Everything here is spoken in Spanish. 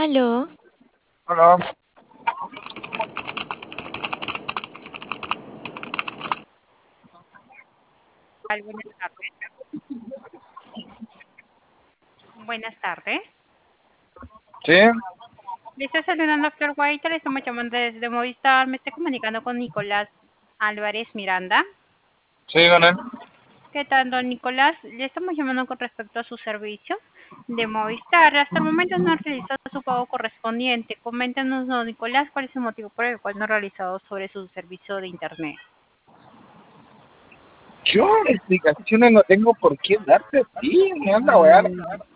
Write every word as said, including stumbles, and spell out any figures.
Aló, Hola, Tal, Buenas tardes. Buenas tardes. ¿sí? Le está saludando a Flor Guaita, le estamos llamando desde Movistar. Me estoy comunicando con Nicolás Álvarez Miranda. Sí, con él. ¿Qué tal, don Nicolás? Le estamos llamando con respecto a su servicio de Movistar. Hasta el momento no ha realizado su pago correspondiente. Coméntenos, don Nicolás, cuál es el motivo por el cual no ha realizado sobre su servicio de Internet. Yo explicaciones no tengo por qué darte a ti, me anda a wear.